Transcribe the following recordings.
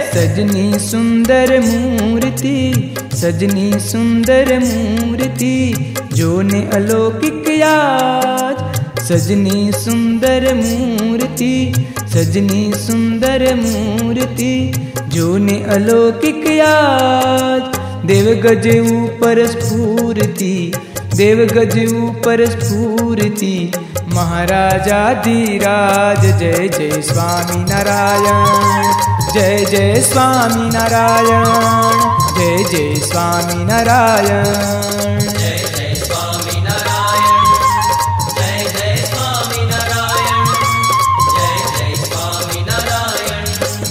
सजनी सुंदर मूर्ति, सजनी सुंदर मूर्ति, जो ने अलौकिक याद। सजनी सुंदर मूर्ति, सजनी सुंदर मूर्ति, जो ने अलौकिक याद। देव गज ऊपर स्फूर्ति, देव गज ऊपर स्फूर्ति, महाराजाधिराज। जय जय स्वामी नारायण, जय जय स्वामी नारायण, जय जय स्वामी नारायण। जय जय स्वामी नारायण, जय जय स्वामी नारायण, जय जय स्वामी नारायण।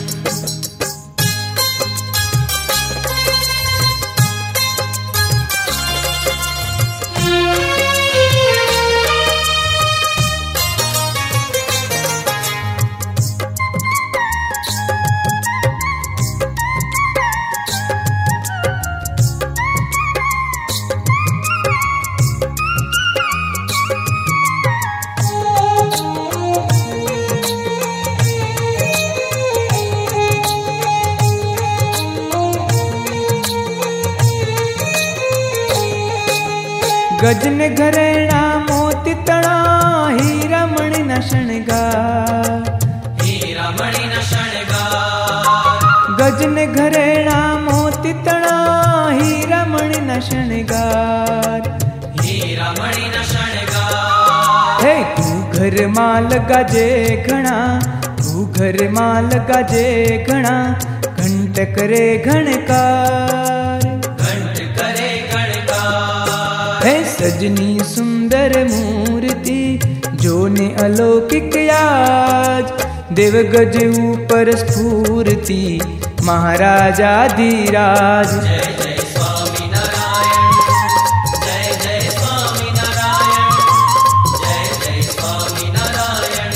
गजन घरेणा मोती तणा, हीरा मणि न शणगार, हीरा मणि न शणगार। गजन घरेणा मोती तणा, हीरा मणि न शणगार, हीरा मणि न शणगार। हे तू घर माल गाजे घणा, तू घर माल गाजे घणा, घंट करे घणकार, घंट करे घणकार। है सजनी सुंदर मूर्ति, जो ने अलौकिक याद। देव गज ऊपर स्फूर्ति, महाराजाधिराज। जय जय स्वामी नारायण, जय जय स्वामी नारायण, जय जय स्वामी नारायण।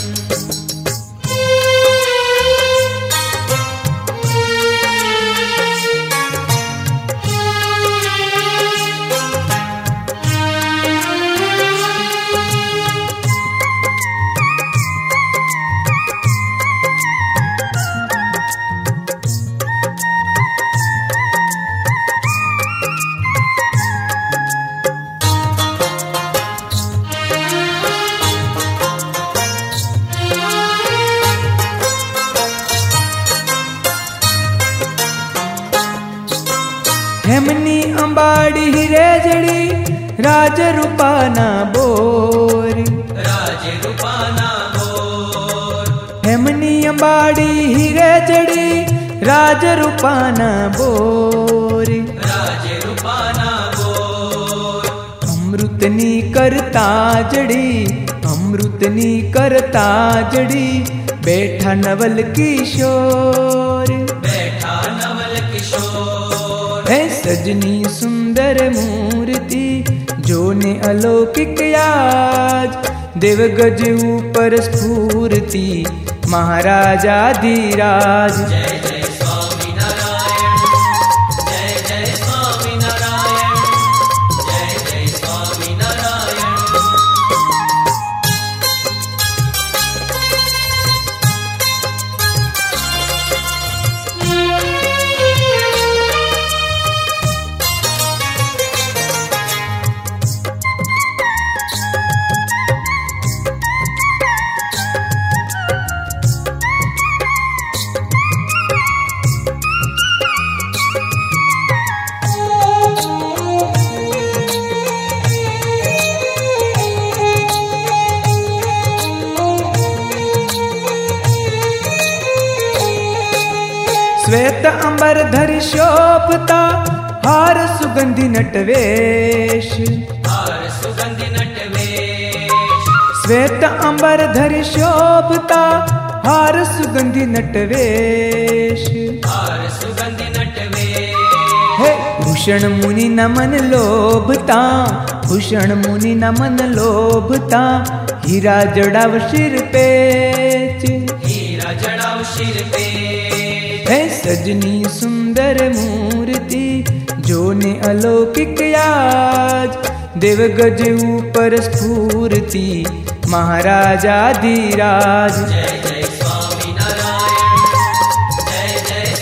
हेमनी अंबाड़ी हीरे जड़ी, राज रूपाना बोर, राज रूपाना बोर। हेमनी अंबाड़ी हीरे जड़ी, राज रूपाना बोर, राज रूपाना बोर। अमृतनी करता जड़ी, अमृतनी करता जड़ी, बैठा नवल किशोर, बैठा नवल किशोर। है सजनी सुंदर मूर्ति, जो ने अलौकिक याद। देव गज ऊपर स्फूर्ति, महाराजाधिराज। जय जय स्वामी नारायण, जय जय स्वामी नारायण, जय जय स्वामी नारायण। श्वेत अंबर धरि शोभता, हार सुगंधि नटवेश, हार सुगंधि नटवेश। श्वेत अंबर धरि शोभता, हार सुगंधि नटवेश, हार सुगंधि नटवेश। हे भूषण मुनि नमन लोभता, भूषण मुनि नमन लोभता, हीरा जड़ाव सिर पेच, हीरा जड़ाव सिर पे। है सजनी सुंदर मूर्ति, जो ने अलौकिक याद। देव गज ऊपर स्फूर्ति, महाराजाधिराज। जय जय स्वामी नारायण, जय जय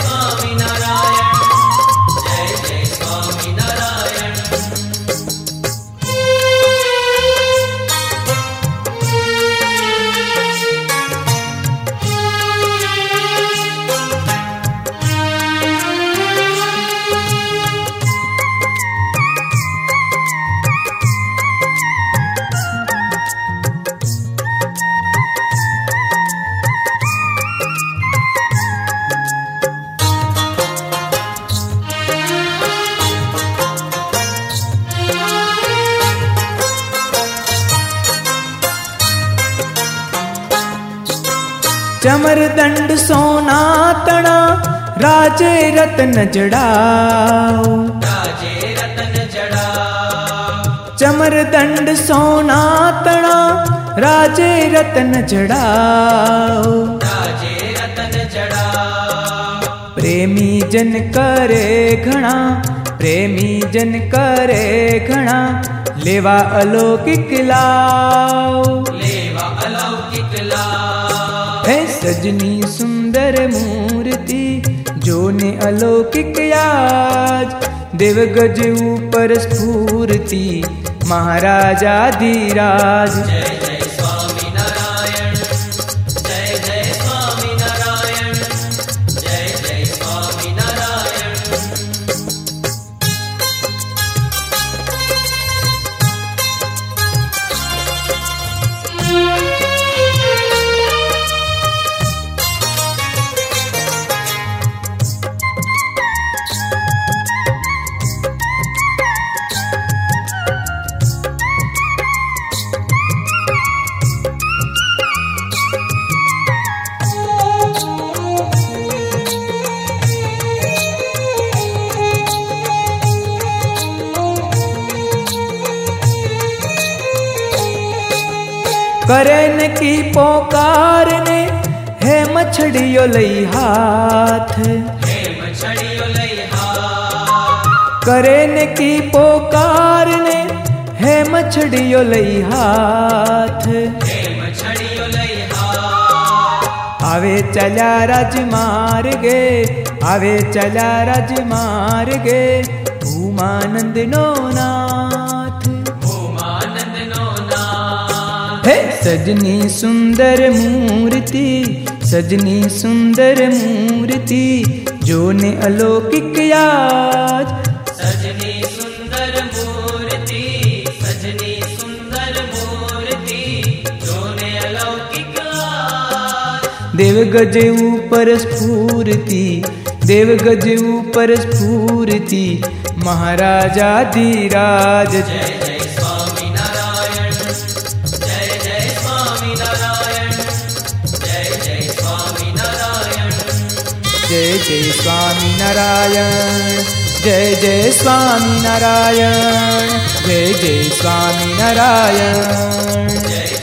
चमरदंड सोना तणा राजे रत्न जड़ाओ, राजे रतन जड़ाओ। चमरदंड सोना तणा राजे रत्न जड़ाओ, राजे रतन जड़ाओ। प्रेमी जन करे घणा, प्रेमी जन करे घणा, लेवा अलौकिक लाओ, लेवा अलौकिक लाओ। है सजनी सुंदर मूर्ति जोने अलौकिक आज, देव गज ऊपर स्फूर्ति महाराजा धीराज। जय जय स्वामी नारायण, जय जय स्वामी नारायण, जय जय स्वामी नारायण। करेन की पोकार ने है मछड़ियो लई हाथ, हे मछड़ियो लई हाथ। करेन की पोकार ने है मछड़ियो लई हाथ, हे मछड़ियो लई हाथ। आवे चला राजमार्गे, आवे चला राजमार्गे, भूमानंद नो नाथ। भूमानंद नो नाथ। हे सजनी सुंदर मूर्ति, सजनी सुंदर मूर्ति जोने अलौकिक आज, सजनी सुंदर मूर्ति, सजनी सुंदर मूर्ति, जोने अलौकिक आज। देव गज ऊपर स्फूर्ति, देव गज ऊपर स्फूर्ति महाराजा धीराज। जय जय स्वामी नारायण, जय जय स्वामी नारायण, जय जय स्वामी नारायण। जय जय स्वामी नारायण, जय जय स्वामी नारायण, जय जय स्वामी नारायण। जय